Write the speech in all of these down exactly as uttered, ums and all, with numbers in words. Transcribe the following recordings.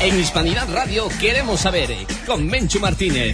En Hispanidad Radio queremos saber, con Menchu Martínez.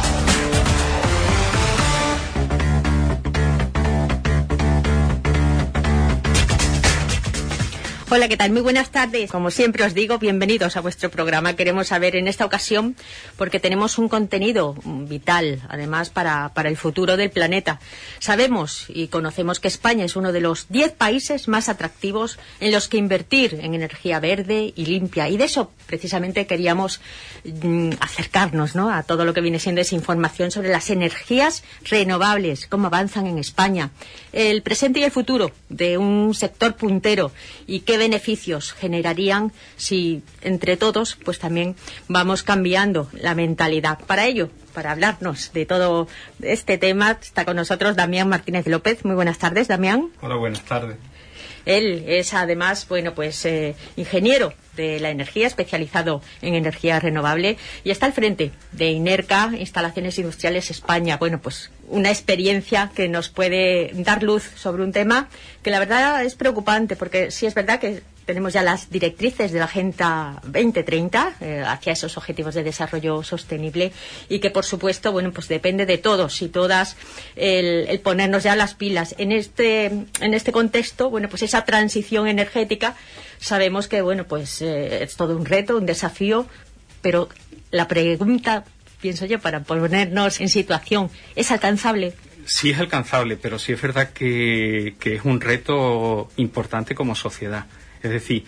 Hola, ¿qué tal? Muy buenas tardes. Como siempre os digo, bienvenidos a vuestro programa. Queremos saber en esta ocasión, porque tenemos un contenido vital, además, para, para el futuro del planeta. Sabemos y conocemos que España es uno de los diez países más atractivos en los que invertir en energía verde y limpia. Y de eso, precisamente, queríamos mm, acercarnos, ¿no?, a todo lo que viene siendo esa información sobre las energías renovables, cómo avanzan en España, el presente y el futuro de un sector puntero y qué beneficios generarían si entre todos pues también vamos cambiando la mentalidad. Para ello, para hablarnos de todo este tema, está con nosotros Damián Martínez López. Muy buenas tardes, Damián. Hola, buenas tardes. Él es además, bueno, pues eh, ingeniero de la energía, especializado en energía renovable, y está al frente de INERCA, Instalaciones Industriales España. Bueno, pues una experiencia que nos puede dar luz sobre un tema que la verdad es preocupante, porque sí es verdad que tenemos ya las directrices de la Agenda veinte treinta eh, hacia esos objetivos de desarrollo sostenible, y que por supuesto, bueno, pues depende de todos y todas el, el ponernos ya las pilas en este en este contexto. Bueno, pues esa transición energética sabemos que, bueno, pues eh, es todo un reto, un desafío, pero la pregunta, pienso yo, para ponernos en situación, ¿es alcanzable? Sí es alcanzable, pero sí es verdad que, que es un reto importante como sociedad. Es decir,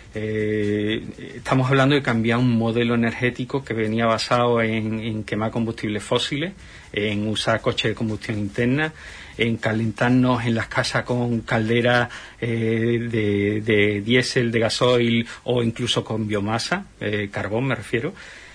eh, estamos hablando de cambiar un modelo energético que venía basado en, en quemar combustibles fósiles, en usar coches de combustión interna, en calentarnos en las casas con calderas eh, de, de diésel, de gasoil o incluso con biomasa, eh, carbón me refiero,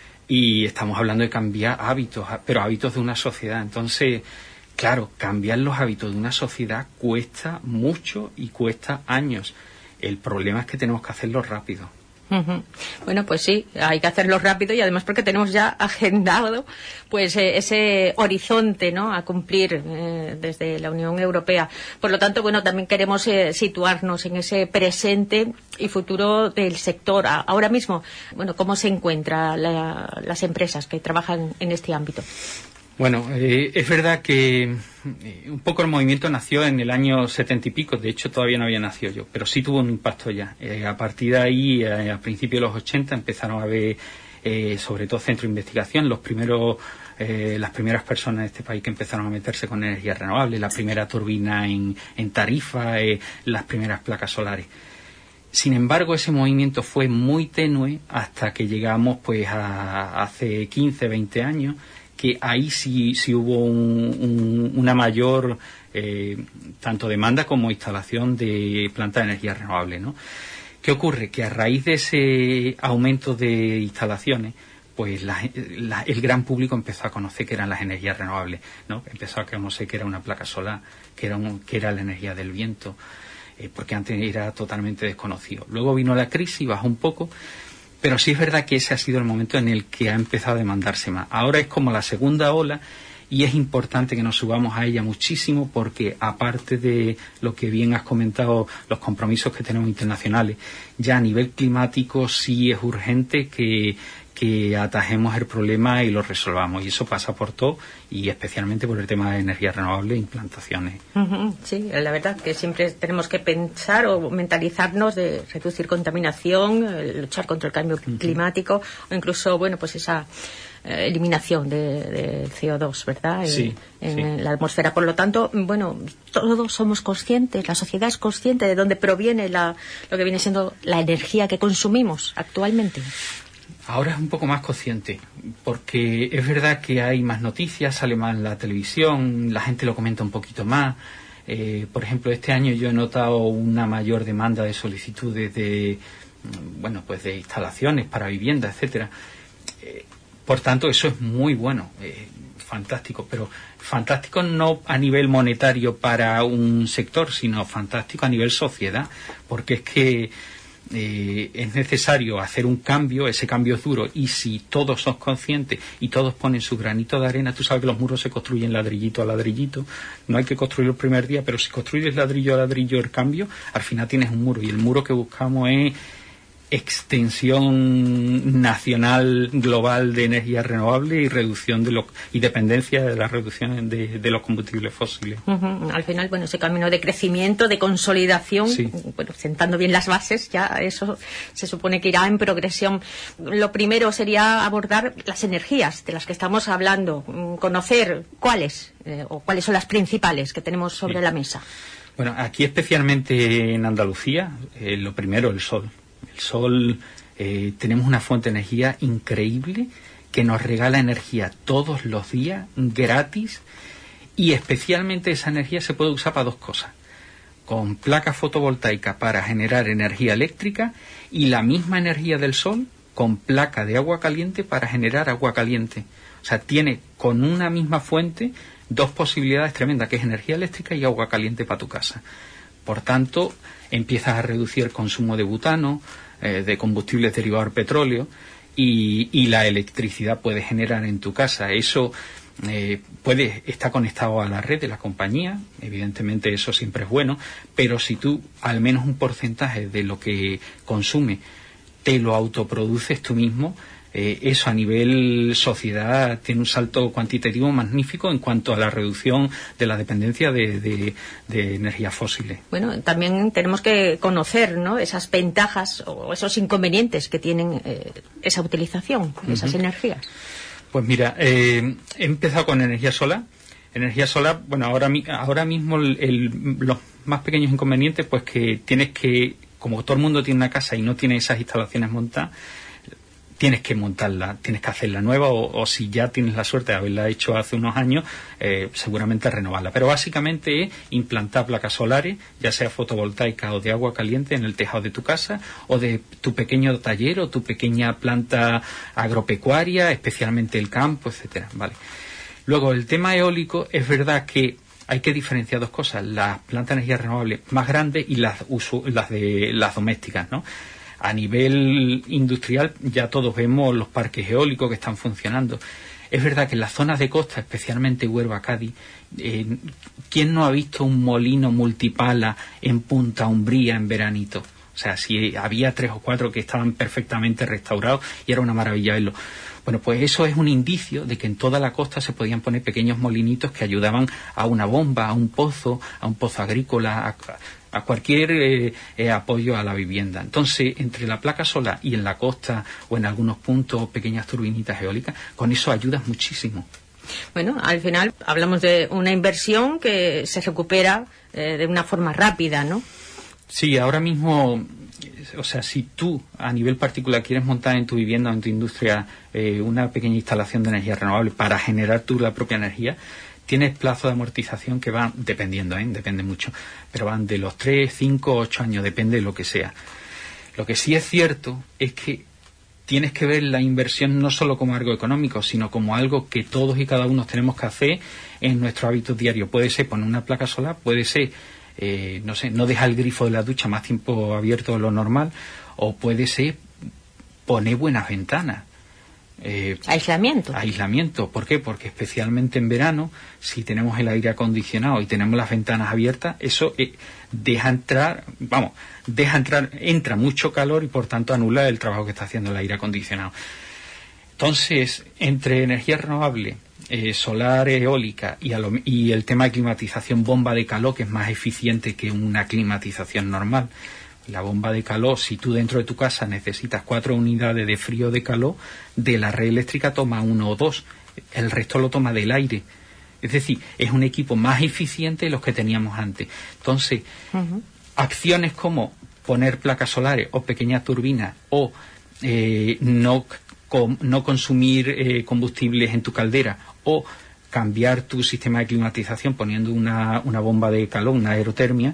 y estamos hablando de cambiar hábitos, pero hábitos de una sociedad. Entonces, claro, cambiar los hábitos de una sociedad cuesta mucho y cuesta años. El problema es que tenemos que hacerlo rápido. Uh-huh. Bueno, pues sí, hay que hacerlo rápido, y además porque tenemos ya agendado pues eh, ese horizonte, ¿no?, a cumplir eh, desde la Unión Europea. Por lo tanto, bueno, también queremos eh, situarnos en ese presente y futuro del sector. Ahora mismo, bueno, ¿cómo se encuentran la, las empresas que trabajan en este ámbito? Bueno, eh, es verdad que eh, un poco el movimiento nació en el año setenta y pico. De hecho, todavía no había nacido yo, pero sí tuvo un impacto ya. Eh, a partir de ahí, eh, a principios de los ochenta, empezaron a haber, eh, sobre todo, centros de investigación. Los primeros, eh, las primeras personas de este país que empezaron a meterse con energías renovables, la primera turbina en, en Tarifa, eh, las primeras placas solares. Sin embargo, ese movimiento fue muy tenue hasta que llegamos, pues, a hace quince, veinte años, que ahí sí, sí hubo un, un, una mayor eh, tanto demanda como instalación de plantas de energía renovable, ¿no? ¿Qué ocurre? Que a raíz de ese aumento de instalaciones, pues la, la, el gran público empezó a conocer que eran las energías renovables, ¿no? Empezó a conocer que era una placa solar, que era, un, que era la energía del viento, eh, porque antes era totalmente desconocido. Luego vino la crisis, bajó un poco. Pero sí es verdad que ese ha sido el momento en el que ha empezado a demandarse más. Ahora es como la segunda ola, y es importante que nos subamos a ella muchísimo, porque aparte de lo que bien has comentado, los compromisos que tenemos internacionales, ya a nivel climático sí es urgente que, que atajemos el problema y lo resolvamos. Y eso pasa por todo, y especialmente por el tema de energías renovables e implantaciones. Uh-huh, sí, la verdad que siempre tenemos que pensar o mentalizarnos de reducir contaminación, luchar contra el cambio uh-huh. climático, o incluso, bueno, pues esa eh, eliminación de, de C O dos, ¿verdad? Sí, en, sí. en la atmósfera. Por lo tanto, bueno, todos somos conscientes, la sociedad es consciente de dónde proviene la, lo que viene siendo la energía que consumimos actualmente. Ahora es un poco más consciente, porque es verdad que hay más noticias, sale más en la televisión, la gente lo comenta un poquito más. Eh, por ejemplo, este año yo he notado una mayor demanda de solicitudes de, bueno, pues de instalaciones para vivienda, etcétera. Eh, por tanto, eso es muy bueno, eh, fantástico, pero fantástico no a nivel monetario para un sector, sino fantástico a nivel sociedad, porque es que Eh, es necesario hacer un cambio, ese cambio es duro, y si todos son conscientes y todos ponen su granito de arena, tú sabes que los muros se construyen ladrillito a ladrillito, no hay que construirlo el primer día, pero si construyes ladrillo a ladrillo el cambio, al final tienes un muro, y el muro que buscamos es extensión nacional global de energía renovable y reducción de los y dependencia de la reducción de, de los combustibles fósiles. Uh-huh. Al final, bueno, ese camino de crecimiento, de consolidación, sí. bueno, sentando bien las bases, ya eso se supone que irá en progresión. Lo primero sería abordar las energías de las que estamos hablando, conocer cuáles eh, o cuáles son las principales que tenemos sobre sí. la mesa. Bueno, aquí especialmente en Andalucía, eh, lo primero, el sol. El sol, eh, tenemos una fuente de energía increíble que nos regala energía todos los días, gratis, y especialmente esa energía se puede usar para dos cosas. Con placas fotovoltaicas para generar energía eléctrica y la misma energía del sol con placa de agua caliente para generar agua caliente. O sea, tiene con una misma fuente dos posibilidades tremendas, que es energía eléctrica y agua caliente para tu casa. Por tanto, empiezas a reducir el consumo de butano, eh, de combustibles derivados del petróleo, y, y la electricidad puede generar en tu casa. Eso eh, puede estar conectado a la red de la compañía, evidentemente eso siempre es bueno, pero si tú al menos un porcentaje de lo que consume te lo autoproduces tú mismo, Eh, eso a nivel sociedad tiene un salto cuantitativo magnífico en cuanto a la reducción de la dependencia de, de, de energías fósiles. Bueno, también tenemos que conocer, ¿no?, esas ventajas o esos inconvenientes que tienen eh, esa utilización de esas uh-huh. energías. Pues mira, eh, he empezado con energía solar. Energía solar, bueno, ahora, ahora mismo el, el, los más pequeños inconvenientes, pues que tienes que, como todo el mundo tiene una casa y no tiene esas instalaciones montadas, tienes que montarla, tienes que hacerla nueva o, o si ya tienes la suerte de haberla hecho hace unos años, eh, seguramente renovarla. Pero básicamente es implantar placas solares, ya sea fotovoltaicas o de agua caliente, en el tejado de tu casa o de tu pequeño taller o tu pequeña planta agropecuaria, especialmente el campo, etcétera. Vale. Luego, el tema eólico, es verdad que hay que diferenciar dos cosas: las plantas de energía renovable más grandes y las, uso, las de las domésticas, ¿no? A nivel industrial ya todos vemos los parques eólicos que están funcionando. Es verdad que en las zonas de costa, especialmente Huelva, Cádiz, eh, ¿quién no ha visto un molino multipala en Punta Umbría en veranito? O sea, si había tres o cuatro que estaban perfectamente restaurados y era una maravilla verlo. Bueno, pues eso es un indicio de que en toda la costa se podían poner pequeños molinitos que ayudaban a una bomba, a un pozo, a un pozo agrícola, a, a cualquier eh, eh, apoyo a la vivienda. Entonces, entre la placa solar y en la costa o en algunos puntos pequeñas turbinitas eólicas, con eso ayudas muchísimo. Bueno, al final hablamos de una inversión que se recupera eh, de una forma rápida, ¿no? Sí, ahora mismo, o sea, si tú a nivel particular quieres montar en tu vivienda o en tu industria eh, una pequeña instalación de energía renovable para generar tú la propia energía, tienes plazo de amortización que van dependiendo, ¿eh? Depende mucho, pero van de los tres, cinco, ocho años, depende de lo que sea. Lo que sí es cierto es que tienes que ver la inversión no solo como algo económico, sino como algo que todos y cada uno tenemos que hacer en nuestro hábito diario. Puede ser poner una placa solar, puede ser, eh, no sé, no dejar el grifo de la ducha más tiempo abierto de lo normal, o puede ser poner buenas ventanas. Eh, aislamiento. Aislamiento. ¿Por qué? Porque especialmente en verano, si tenemos el aire acondicionado y tenemos las ventanas abiertas, eso eh, deja entrar, vamos, deja entrar, entra mucho calor y por tanto anula el trabajo que está haciendo el aire acondicionado. Entonces, entre energía renovable, eh, solar, eólica y, lo, y el tema de climatización, bomba de calor, que es más eficiente que una climatización normal. La bomba de calor, si tú dentro de tu casa necesitas cuatro unidades de frío o de calor, de la red eléctrica toma uno o dos, el resto lo toma del aire. Es decir, es un equipo más eficiente de los que teníamos antes. Entonces, uh-huh. acciones como poner placas solares o pequeñas turbinas o eh, no, com, no consumir eh, combustibles en tu caldera o cambiar tu sistema de climatización poniendo una, una bomba de calor, una aerotermia,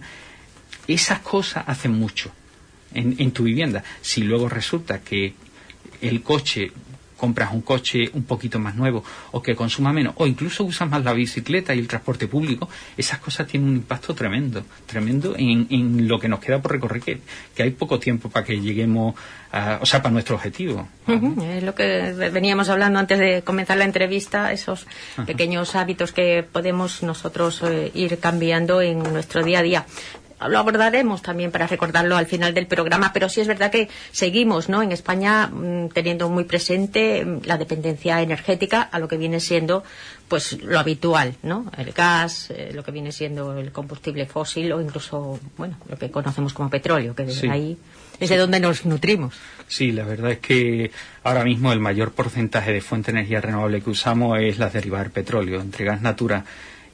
esas cosas hacen mucho en, en tu vivienda. Si luego resulta que el coche, compras un coche un poquito más nuevo o que consuma menos, o incluso usas más la bicicleta y el transporte público, esas cosas tienen un impacto tremendo, tremendo en, en lo que nos queda por recorrer, que, que hay poco tiempo para que lleguemos, a, o sea, para nuestro objetivo. Uh-huh. Es lo que veníamos hablando antes de comenzar la entrevista, esos uh-huh. pequeños hábitos que podemos nosotros eh, ir cambiando en nuestro día a día. lo abordaremos también para recordarlo al final del programa, pero sí es verdad que seguimos, ¿no?, en España mmm, teniendo muy presente mmm, la dependencia energética a lo que viene siendo pues lo habitual, ¿no?, el gas, eh, lo que viene siendo el combustible fósil o incluso, bueno, lo que conocemos como petróleo, que desde sí. ahí es de donde nos nutrimos. Sí, la verdad es que ahora mismo el mayor porcentaje de fuente de energía renovable que usamos es las derivadas del petróleo, entre gas natural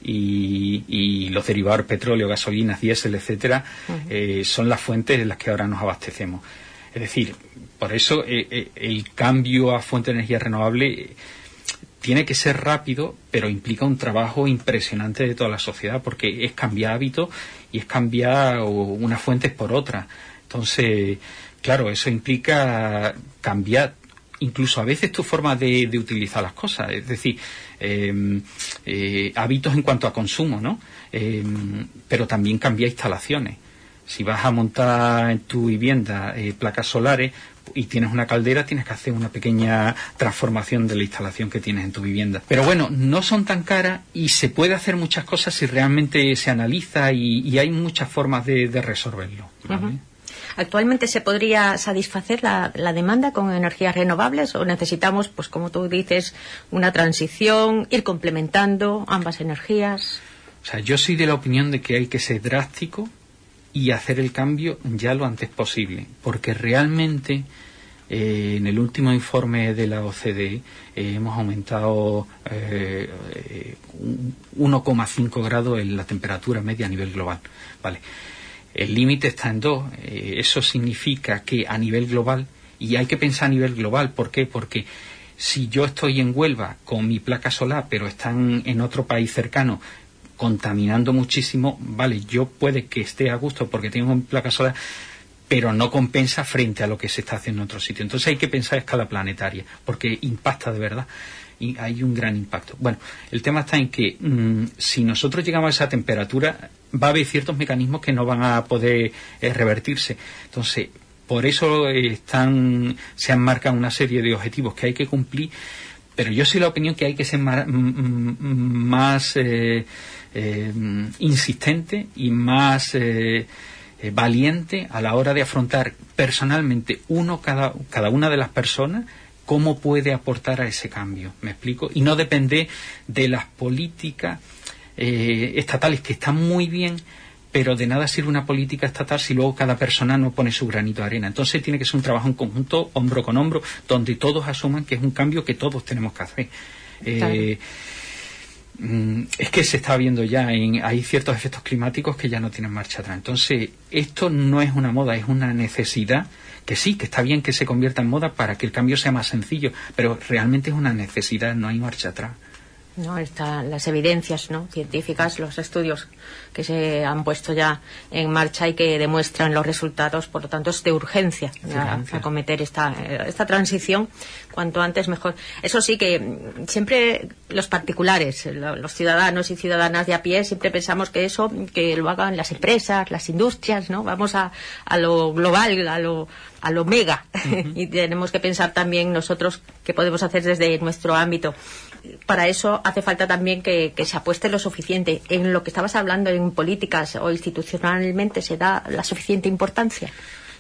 y, y los derivados del petróleo, gasolinas, diésel, etcétera, uh-huh. eh, son las fuentes de las que ahora nos abastecemos. Es decir, por eso eh, eh, el cambio a fuente de energía renovable eh, tiene que ser rápido, pero implica un trabajo impresionante de toda la sociedad, porque es cambiar hábitos y es cambiar unas fuentes por otras. Entonces, claro, eso implica cambiar incluso a veces tu forma de, de utilizar las cosas, es decir, eh, eh, hábitos en cuanto a consumo, ¿no? Eh, pero también cambiar instalaciones. Si vas a montar en tu vivienda eh, placas solares y tienes una caldera, tienes que hacer una pequeña transformación de la instalación que tienes en tu vivienda. Pero bueno, no son tan caras y se puede hacer muchas cosas si realmente se analiza y, y hay muchas formas de, de resolverlo, ¿vale? Uh-huh. ¿Actualmente se podría satisfacer la, la demanda con energías renovables o necesitamos, pues como tú dices, una transición, ir complementando ambas energías? O sea, yo soy de la opinión de que hay que ser drástico y hacer el cambio ya lo antes posible, porque realmente eh, en el último informe de la O C D E eh, hemos aumentado eh, eh, uno coma cinco grados en la temperatura media a nivel global, ¿vale? El límite está en dos. Eh, eso significa que a nivel global, y hay que pensar a nivel global, ¿por qué? Porque si yo estoy en Huelva con mi placa solar, pero están en otro país cercano contaminando muchísimo, vale, yo puede que esté a gusto porque tengo mi placa solar, pero no compensa frente a lo que se está haciendo en otro sitio. Entonces hay que pensar a escala planetaria, porque impacta de verdad. Y hay un gran impacto. Bueno, el tema está en que mmm, si nosotros llegamos a esa temperatura, va a haber ciertos mecanismos que no van a poder eh, revertirse. Entonces, por eso eh, están, se han marcado una serie de objetivos que hay que cumplir, pero yo soy de la opinión que hay que ser más, más eh, eh, insistente y más eh, eh, valiente a la hora de afrontar personalmente uno cada, cada una de las personas cómo puede aportar a ese cambio, ¿me explico? Y no depende de las políticas eh, estatales, que están muy bien, pero de nada sirve una política estatal si luego cada persona no pone su granito de arena. Entonces tiene que ser un trabajo en conjunto, hombro con hombro, donde todos asuman que es un cambio que todos tenemos que hacer. Eh, es que se está viendo ya, en, hay ciertos efectos climáticos que ya no tienen marcha atrás. Entonces, esto no es una moda, es una necesidad, que sí, que está bien que se convierta en moda para que el cambio sea más sencillo, pero realmente es una necesidad, no hay marcha atrás. No, están las evidencias, ¿no?, científicas, los estudios que se han puesto ya en marcha y que demuestran los resultados, por lo tanto es de urgencia a, acometer esta, esta transición cuanto antes mejor. Eso sí, que siempre los particulares, los ciudadanos y ciudadanas de a pie, siempre pensamos que eso, que lo hagan las empresas, las industrias, ¿no? Vamos a, a lo global, a lo, a lo mega. Uh-huh. Y tenemos que pensar también nosotros qué podemos hacer desde nuestro ámbito. Para eso hace falta también que, que se apueste lo suficiente. En lo que estabas hablando, en políticas o institucionalmente, ¿se da la suficiente importancia?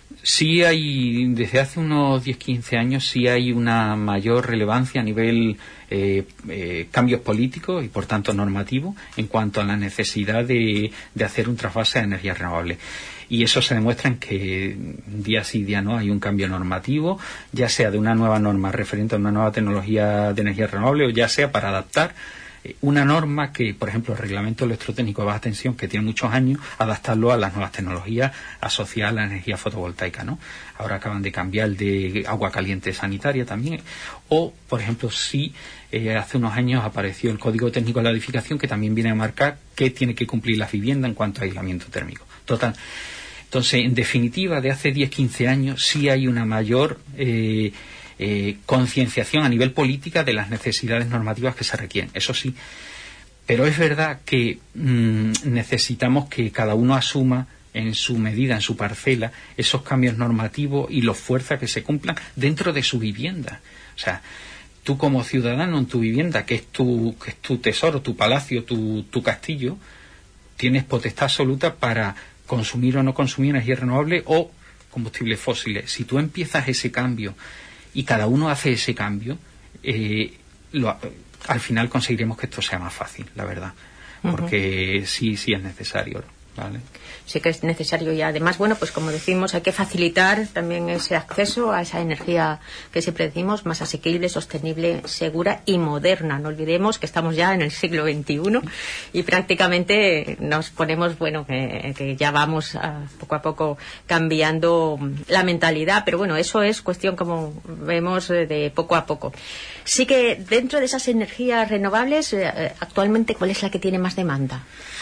Sí hay, desde hace unos diez a quince años, sí hay una mayor relevancia a nivel eh, eh, cambios políticos y, por tanto, normativos en cuanto a la necesidad de, de hacer un trasvase a energías renovables. Y eso se demuestra en que día sí día no hay un cambio normativo, ya sea de una nueva norma referente a una nueva tecnología de energía renovable o ya sea para adaptar una norma que, por ejemplo, el reglamento electrotécnico de baja tensión, que tiene muchos años, adaptarlo a las nuevas tecnologías asociadas a la energía fotovoltaica, ¿no? Ahora acaban de cambiar el de agua caliente sanitaria también. O, por ejemplo, sí, eh, hace unos años apareció el Código Técnico de la Edificación, que también viene a marcar qué tiene que cumplir la vivienda en cuanto a aislamiento térmico. Total. Entonces, en definitiva, de hace diez a quince años sí hay una mayor eh, eh, concienciación a nivel política de las necesidades normativas que se requieren, eso sí. Pero es verdad que mmm, necesitamos que cada uno asuma en su medida, en su parcela, esos cambios normativos y los fuerzas que se cumplan dentro de su vivienda. O sea, tú como ciudadano en tu vivienda, que es tu, que es tu tesoro, tu palacio, tu, tu castillo, tienes potestad absoluta para consumir o no consumir energía renovable o combustibles fósiles. Si tú empiezas ese cambio y cada uno hace ese cambio, eh, lo, al final conseguiremos que esto sea más fácil, la verdad, porque uh-huh. sí, sí es necesario, ¿vale? Sí que es necesario y además, bueno, pues como decimos, hay que facilitar también ese acceso a esa energía que siempre decimos, más asequible, sostenible, segura y moderna. No olvidemos que estamos ya en el siglo veintiuno y prácticamente nos ponemos, bueno, que, que ya vamos a, poco a poco cambiando la mentalidad, pero bueno, eso es cuestión, como vemos, de poco a poco. Sí que dentro de esas energías renovables, eh, actualmente, ¿cuál es la que tiene más demanda?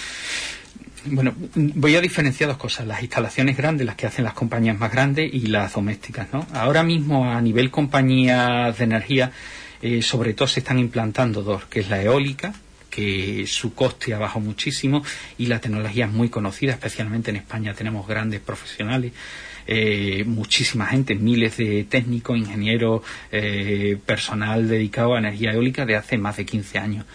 Bueno, voy a diferenciar dos cosas, las instalaciones grandes, las que hacen las compañías más grandes, y las domésticas, ¿no? Ahora mismo, a nivel compañías de energía, eh, sobre todo se están implantando dos, que es la eólica, que su coste ha bajado muchísimo, y la tecnología es muy conocida, especialmente en España tenemos grandes profesionales, eh, muchísima gente, miles de técnicos, ingenieros, eh, personal dedicado a energía eólica de hace más de quince años.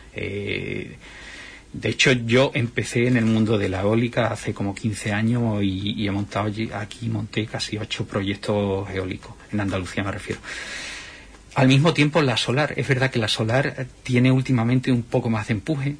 Eh, De hecho, yo empecé en el mundo de la eólica hace como quince años y, y he montado allí, aquí monté casi ocho proyectos eólicos, en Andalucía me refiero. Al mismo tiempo, la solar, es verdad que la solar tiene últimamente un poco más de empuje,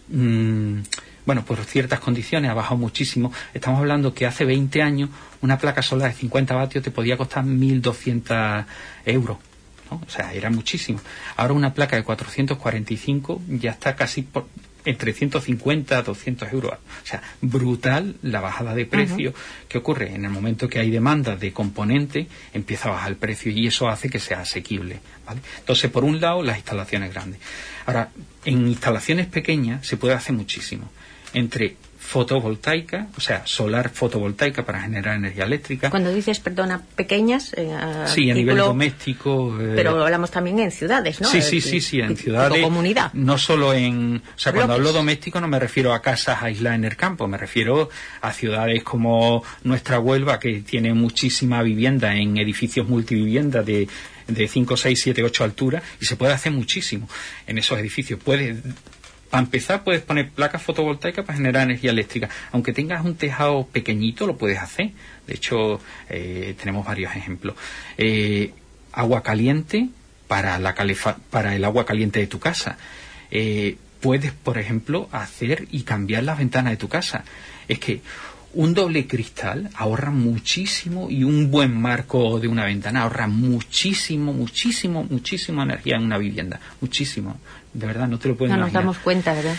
mm, bueno, por ciertas condiciones ha bajado muchísimo. Estamos hablando que hace veinte años una placa solar de cincuenta vatios te podía costar mil doscientos euros. ¿No? O sea, era muchísimo. Ahora una placa de cuatrocientos cuarenta y cinco ya está casi por entre ciento cincuenta a doscientos euros. O sea, brutal la bajada de precio. Uh-huh. ¿Qué ocurre? En el momento que hay demanda de componentes, empieza a bajar el precio y eso hace que sea asequible, ¿vale? Entonces, por un lado, las instalaciones grandes. Ahora, en instalaciones pequeñas se puede hacer muchísimo. Entre fotovoltaica, o sea, solar fotovoltaica para generar energía eléctrica. Cuando dices, perdona, pequeñas... Eh, sí, a nivel doméstico... Eh, pero hablamos también en ciudades, ¿no? Sí, sí, sí, sí, en ciudades... comunidad. No solo en... O sea, cuando hablo doméstico no me refiero a casas aisladas en el campo, me refiero a ciudades como nuestra Huelva, que tiene muchísima vivienda en edificios multiviviendas de, de cinco, seis, siete, ocho alturas, y se puede hacer muchísimo en esos edificios. Puedes... Para empezar, puedes poner placas fotovoltaicas para generar energía eléctrica. Aunque tengas un tejado pequeñito, lo puedes hacer. De hecho, eh, tenemos varios ejemplos. Eh, agua caliente para, la calefa- para el agua caliente de tu casa. Eh, puedes, por ejemplo, hacer y cambiar las ventanas de tu casa. Es que un doble cristal ahorra muchísimo, y un buen marco de una ventana ahorra muchísimo, muchísimo, muchísimo energía en una vivienda. Muchísimo. De verdad, no te lo puedes no imaginar. No nos damos cuenta, ¿verdad?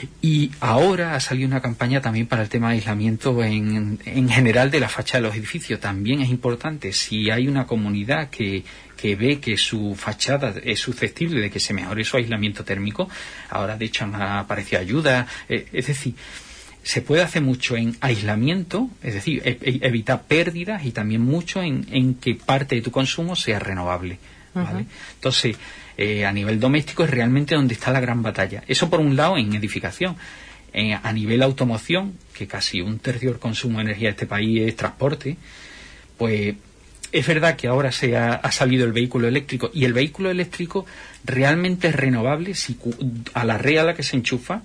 Y ahora ha salido una campaña también para el tema de aislamiento en, en general de la fachada de los edificios. También es importante, si hay una comunidad que, que ve que su fachada es susceptible de que se mejore su aislamiento térmico, ahora de hecho han aparecido ayuda. Eh, es decir, se puede hacer mucho en aislamiento, es decir, e- e- evitar pérdidas, y también mucho en, en que parte de tu consumo sea renovable, ¿vale? Uh-huh. Entonces, eh, a nivel doméstico es realmente donde está la gran batalla. Eso por un lado en edificación. Eh, a nivel automoción, que casi un tercio del consumo de energía de este país es transporte, pues es verdad que ahora se ha, ha salido el vehículo eléctrico, y el vehículo eléctrico realmente es renovable si a la red a la que se enchufa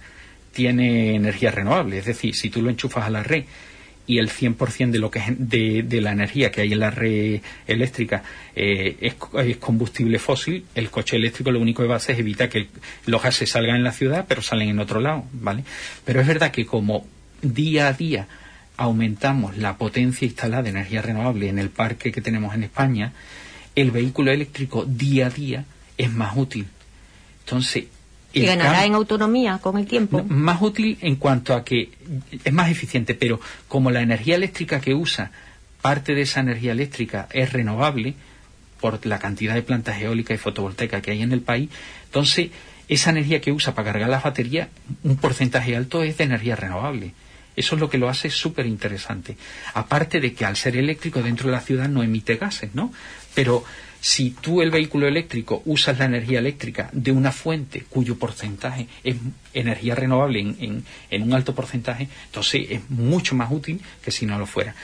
tiene energía renovable. Es decir, si tú lo enchufas a la red y el cien por ciento de lo que es de, de la energía que hay en la red eléctrica eh, es, es combustible fósil, el coche eléctrico lo único que va a hacer es evitar que el, los gases salgan en la ciudad, pero salen en otro lado, ¿vale? Pero es verdad que como día a día aumentamos la potencia instalada de energía renovable en el parque que tenemos en España, el vehículo eléctrico día a día es más útil. Entonces, ¿y ganará en autonomía con el tiempo? No, más útil en cuanto a que es más eficiente, pero como la energía eléctrica que usa, parte de esa energía eléctrica es renovable por la cantidad de plantas eólicas y fotovoltaicas que hay en el país, entonces esa energía que usa para cargar las baterías, un porcentaje alto es de energía renovable. Eso es lo que lo hace súper interesante. Aparte de que al ser eléctrico dentro de la ciudad no emite gases, ¿no? Pero si tú el vehículo eléctrico usas la energía eléctrica de una fuente cuyo porcentaje es energía renovable en, en, en un alto porcentaje, entonces es mucho más útil que si no lo fuera.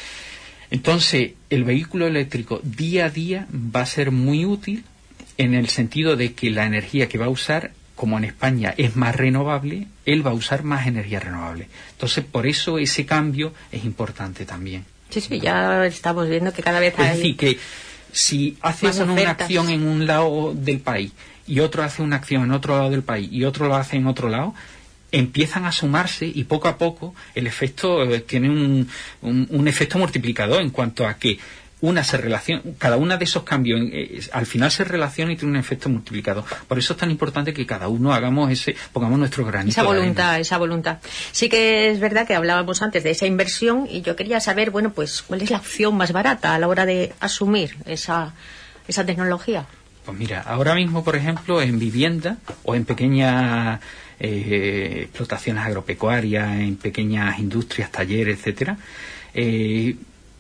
Entonces, el vehículo eléctrico día a día va a ser muy útil en el sentido de que la energía que va a usar como en España es más renovable, él va a usar más energía renovable. Entonces, por eso ese cambio es importante también. Sí, sí, ya estamos viendo que cada vez hay... Es decir, que si hace uno una acción en un lado del país y otro hace una acción en otro lado del país y otro lo hace en otro lado, empiezan a sumarse y poco a poco el efecto eh, tiene un, un, un efecto multiplicador en cuanto a que una se relaciona, cada uno de esos cambios eh, al final se relaciona y tiene un efecto multiplicador. Por eso es tan importante que cada uno hagamos ese, pongamos nuestro granito. Esa voluntad, esa voluntad. Sí que es verdad que hablábamos antes de esa inversión y yo quería saber, bueno, pues, ¿cuál es la opción más barata a la hora de asumir esa, esa tecnología? Pues mira, ahora mismo, por ejemplo, en vivienda o en pequeñas eh, explotaciones agropecuarias, en pequeñas industrias, talleres, etcétera, eh,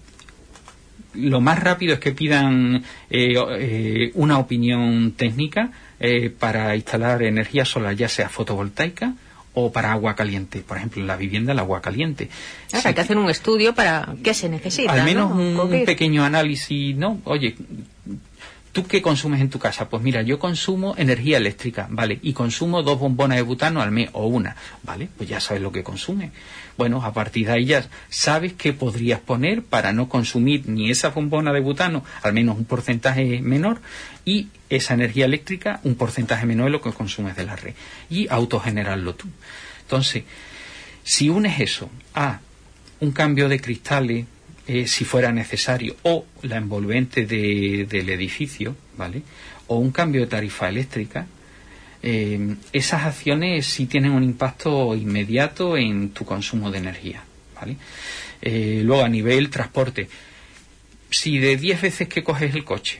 lo más rápido es que pidan eh, eh, una opinión técnica eh, para instalar energía solar, ya sea fotovoltaica o para agua caliente. Por ejemplo, en la vivienda, el agua caliente. Claro, sí, hay que hacer un estudio para qué se necesita. Al menos ¿no? un, un pequeño análisis, ¿no? Oye, ¿tú qué consumes en tu casa? Pues mira, yo consumo energía eléctrica, ¿vale? Y consumo dos bombonas de butano al mes o una, ¿vale? Pues ya sabes lo que consume. Bueno, a partir de ahí ya sabes qué podrías poner para no consumir ni esa bombona de butano, al menos un porcentaje menor, y esa energía eléctrica, un porcentaje menor de lo que consumes de la red. Y autogenerarlo tú. Entonces, si unes eso a un cambio de cristales, Eh, si fuera necesario, o la envolvente de, del edificio, ¿vale? O un cambio de tarifa eléctrica, eh, esas acciones sí tienen un impacto inmediato en tu consumo de energía, ¿vale? Eh, luego, a nivel transporte, si de diez veces que coges el coche,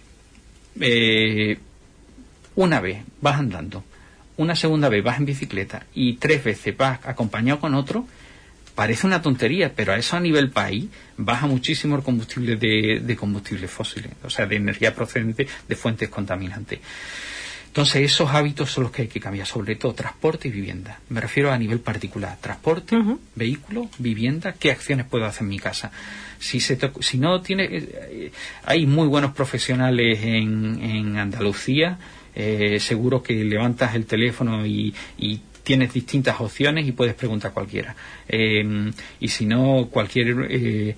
eh, una vez vas andando, una segunda vez vas en bicicleta y tres veces vas acompañado con otro, parece una tontería, pero a eso a nivel país baja muchísimo el combustible de, de combustibles fósiles, o sea, de energía procedente de fuentes contaminantes. Entonces, esos hábitos son los que hay que cambiar, sobre todo transporte y vivienda. Me refiero a nivel particular, transporte, uh-huh. vehículo, vivienda, ¿qué acciones puedo hacer en mi casa? Si se to- si no tiene, eh, hay muy buenos profesionales en, en Andalucía, eh, seguro que levantas el teléfono y, y tienes distintas opciones y puedes preguntar a cualquiera. Eh, y si no, cualquier eh,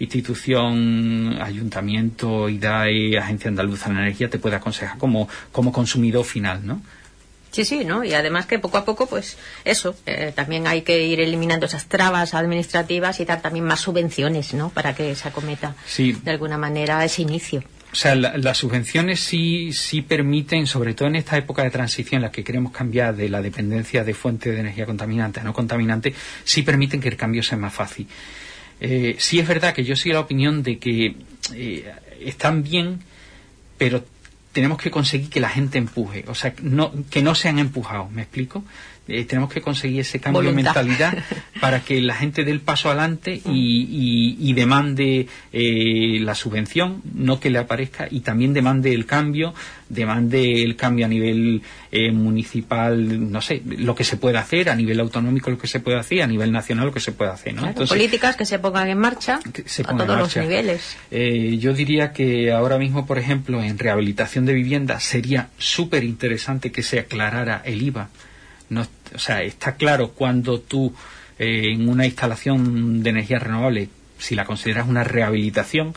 institución, ayuntamiento, I D A E, Agencia Andaluza de la Energía, te puede aconsejar como, como consumidor final, ¿no? Sí, sí, ¿no? Y además que poco a poco, pues eso, eh, también hay que ir eliminando esas trabas administrativas y dar también más subvenciones, ¿no? Para que se acometa sí. de alguna manera ese inicio. O sea, la, las subvenciones sí, sí permiten, sobre todo en esta época de transición en la que queremos cambiar de la dependencia de fuentes de energía contaminante a no contaminante, sí permiten que el cambio sea más fácil. Eh, sí es verdad que yo sigo la opinión de que eh, están bien, pero tenemos que conseguir que la gente empuje, o sea, no, que no sean empujados, ¿me explico? Eh, tenemos que conseguir ese cambio Voluntad. de mentalidad para que la gente dé el paso adelante y, y, y demande eh, la subvención, no que le aparezca, y también demande el cambio, demande el cambio a nivel eh, municipal, no sé, lo que se puede hacer, a nivel autonómico lo que se puede hacer, a nivel nacional lo que se puede hacer, ¿no? Claro, Entonces, políticas que se pongan en marcha se a todos los niveles. Eh, yo diría que ahora mismo, por ejemplo, en rehabilitación de vivienda sería súper interesante que se aclarara el I V A. No, o sea, está claro cuando tú eh, en una instalación de energía renovable, si la consideras una rehabilitación,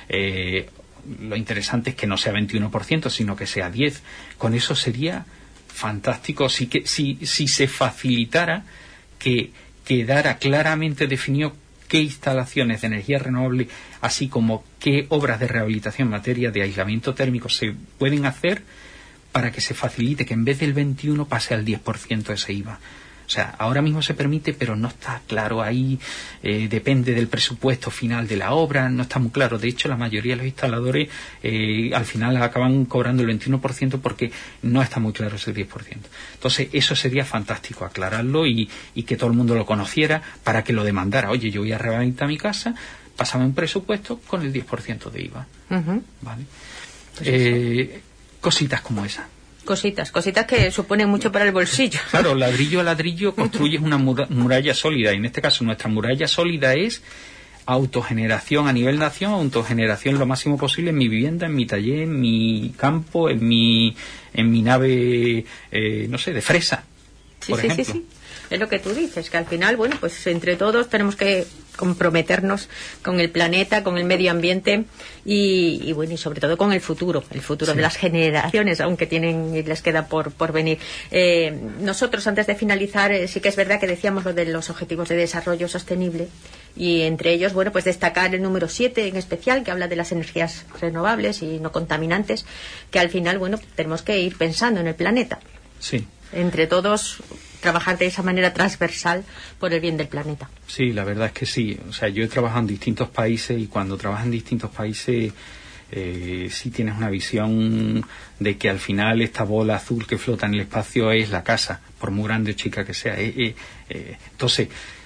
eh, lo interesante es que no sea veintiuno por ciento, sino que sea diez por ciento. Con eso sería fantástico si, que, si, si se facilitara que quedara claramente definido qué instalaciones de energía renovable, así como qué obras de rehabilitación en materia de aislamiento térmico se pueden hacer, para que se facilite que en vez del veintiuno pase al diez por ciento ese I V A. O sea, ahora mismo se permite, pero no está claro ahí, eh, depende del presupuesto final de la obra, no está muy claro. De hecho, la mayoría de los instaladores eh, al final acaban cobrando el veintiuno por ciento porque no está muy claro ese diez por ciento. Entonces, eso sería fantástico, aclararlo y, y que todo el mundo lo conociera para que lo demandara. Oye, yo voy a rehabilitar mi casa, pásame un presupuesto con el diez por ciento de I V A. Uh-huh. ¿Vale? Pues eh, cositas como esa. Cositas, cositas que suponen mucho para el bolsillo. Claro, ladrillo a ladrillo construyes una muralla sólida, y en este caso nuestra muralla sólida es autogeneración a nivel nación, autogeneración lo máximo posible en mi vivienda, en mi taller, en mi campo, en mi en mi nave, eh, no sé, de fresa, sí, por sí, ejemplo. Sí, sí. Es lo que tú dices, que al final, bueno, pues entre todos tenemos que comprometernos con el planeta, con el medio ambiente y, y bueno, y sobre todo con el futuro, el futuro sí. de las generaciones, aunque tienen y les queda por, por venir. Eh, nosotros, antes de finalizar, eh, sí que es verdad que decíamos lo de los Objetivos de Desarrollo Sostenible y entre ellos, bueno, pues destacar el número siete en especial, que habla de las energías renovables y no contaminantes, que al final, bueno, tenemos que ir pensando en el planeta. Sí. Entre todos trabajar de esa manera transversal por el bien del planeta. Sí, la verdad es que sí. O sea, yo he trabajado en distintos países y cuando trabajas en distintos países eh, sí tienes una visión de que al final esta bola azul que flota en el espacio es la casa, por muy grande o chica que sea. Eh, eh, eh. Entonces,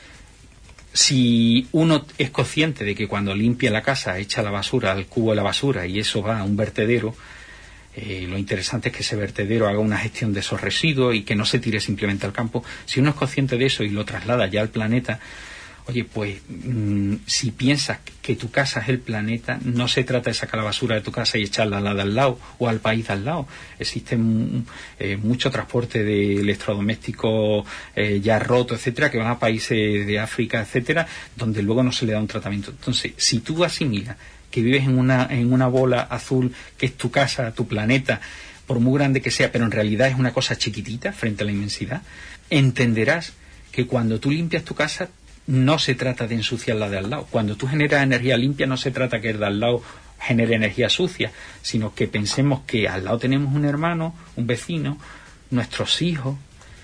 si uno es consciente de que cuando limpia la casa echa la basura al cubo de la basura y eso va a un vertedero, Eh, lo interesante es que ese vertedero haga una gestión de esos residuos y que no se tire simplemente al campo. Si uno es consciente de eso y lo traslada ya al planeta, oye, pues mmm, si piensas que tu casa es el planeta, no se trata de sacar la basura de tu casa y echarla a la de al lado o al país de al lado. Existe mm, eh, mucho transporte de electrodomésticos eh, ya rotos, etcétera, que van a países de África, etcétera, donde luego no se le da un tratamiento. Entonces, si tú asimilas que vives en una en una bola azul que es tu casa, tu planeta, por muy grande que sea, pero en realidad es una cosa chiquitita frente a la inmensidad, entenderás que cuando tú limpias tu casa no se trata de ensuciar la de al lado. Cuando tú generas energía limpia no se trata que el de al lado genere energía sucia, sino que pensemos que al lado tenemos un hermano, un vecino, nuestros hijos,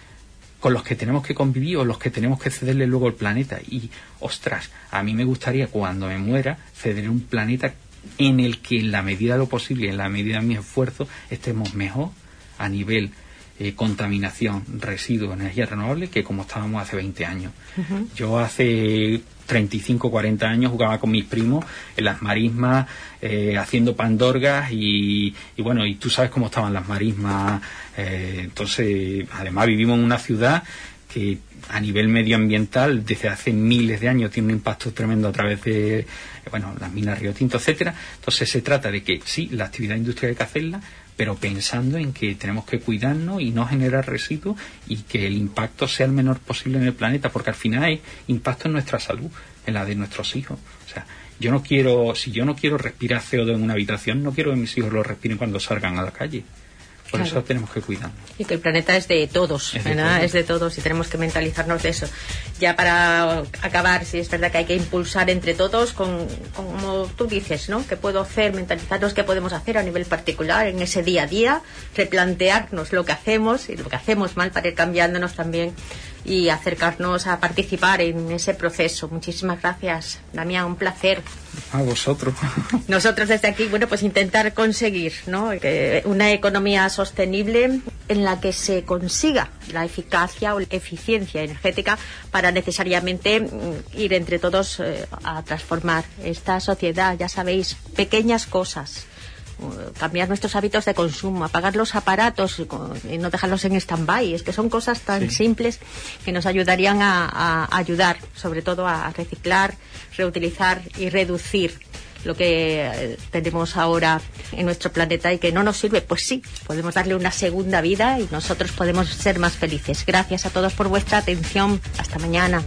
con los que tenemos que convivir o los que tenemos que cederle luego el planeta. Y, ostras, a mí me gustaría cuando me muera ceder un planeta en el que en la medida de lo posible, en la medida de mi esfuerzo, estemos mejor a nivel eh, contaminación, residuos, energía renovable que como estábamos hace veinte años. Uh-huh. Yo hace treinta y cinco, cuarenta años jugaba con mis primos en las marismas eh, haciendo pandorgas y, y bueno, y tú sabes cómo estaban las marismas. Eh, entonces, además vivimos en una ciudad que a nivel medioambiental desde hace miles de años tiene un impacto tremendo a través de, bueno, las minas Río Tinto, etcétera. Entonces se trata de que sí, la actividad industrial hay que hacerla, pero pensando en que tenemos que cuidarnos y no generar residuos y que el impacto sea el menor posible en el planeta, porque al final hay impacto en nuestra salud, en la de nuestros hijos. O sea, yo no quiero, si yo no quiero respirar C O dos en una habitación, no quiero que mis hijos lo respiren cuando salgan a la calle. Por claro. Eso tenemos que cuidarnos. Y que el planeta es de todos, es de ¿verdad? Todos. Es de todos y tenemos que mentalizarnos de eso. Ya para acabar, sí es verdad que hay que impulsar entre todos, con, con, como tú dices, ¿no? ¿Qué puedo hacer? Mentalizarnos qué podemos hacer a nivel particular en ese día a día, replantearnos lo que hacemos y lo que hacemos mal para ir cambiándonos también y acercarnos a participar en ese proceso. Muchísimas gracias, Damián, un placer. A vosotros. Nosotros desde aquí, bueno, pues intentar conseguir, ¿no?, una economía sostenible en la que se consiga la eficacia o la eficiencia energética para necesariamente ir entre todos eh, a transformar esta sociedad. Ya sabéis, pequeñas cosas. Cambiar nuestros hábitos de consumo, apagar los aparatos y no dejarlos en stand-by. Es que son cosas tan sí. simples que nos ayudarían a, a ayudar, sobre todo a reciclar, reutilizar y reducir lo que tenemos ahora en nuestro planeta y que no nos sirve. Pues sí, podemos darle una segunda vida y nosotros podemos ser más felices. Gracias a todos por vuestra atención. Hasta mañana.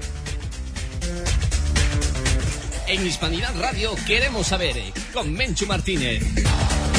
En Hispanidad Radio queremos saber, con Menchu Martínez.